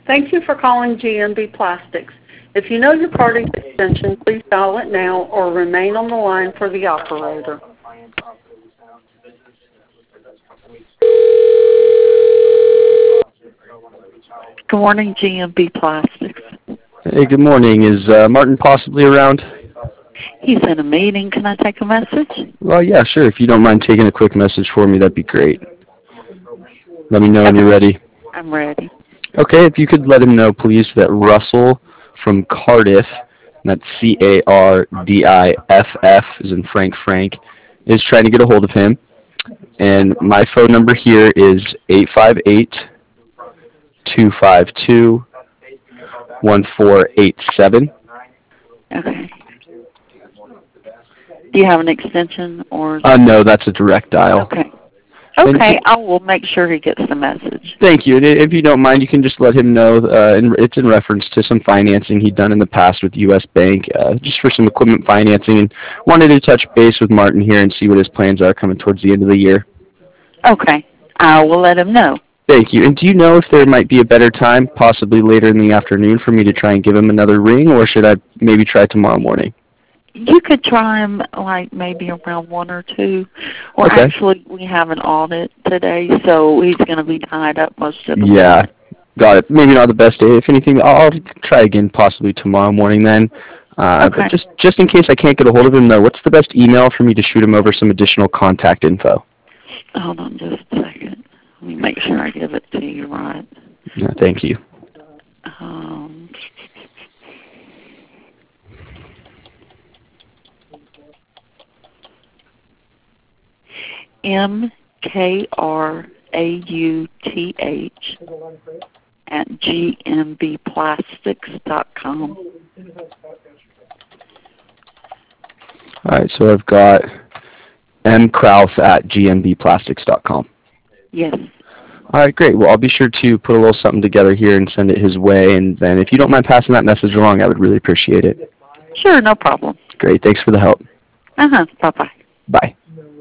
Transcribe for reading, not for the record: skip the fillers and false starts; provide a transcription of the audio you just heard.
Thank you for calling GMB Plastics. If you know your party's extension, please dial it now or remain on the line for the operator. Good morning, GMB Plastics. Hey, good morning. Is Martin possibly around? He's in a meeting. Can I take a message? Well, yeah, sure. If you don't mind taking a quick message for me, that'd be great. Let me know when you're ready. I'm ready. Okay, if you could let him know, please, that Russell from Cardiff, and that's Cardiff, as in Frank, is trying to get a hold of him. And my phone number here is 858-252-1487. Okay. Do you have an extension or? No, that's a direct dial. Okay. Okay, I will make sure he gets the message. Thank you. And if you don't mind, you can just let him know, it's in reference to some financing he'd done in the past with U.S. Bank, just for some equipment financing, and wanted to touch base with Martin here and see what his plans are coming towards the end of the year. Okay, I will let him know. Thank you. And do you know if there might be a better time, possibly later in the afternoon, for me to try and give him another ring, or should I maybe try tomorrow morning? You could try him like maybe around 1 or 2. Or okay. Actually, we have an audit today, so he's going to be tied up most of the week. Yeah, got it. Maybe not the best day. If anything, I'll try again possibly tomorrow morning then. Okay. But just in case I can't get a hold of him, though, what's the best email for me to shoot him over some additional contact info? Hold on just a second. Let me make sure I give it to you right. No, thank you. MKRAUTH@gmbplastics.com. All right, so I've got mkrauth@gmbplastics.com. Yes. All right, great. Well, I'll be sure to put a little something together here and send it his way. And then if you don't mind passing that message along, I would really appreciate it. Sure, no problem. Great. Thanks for the help. Bye-bye. Bye.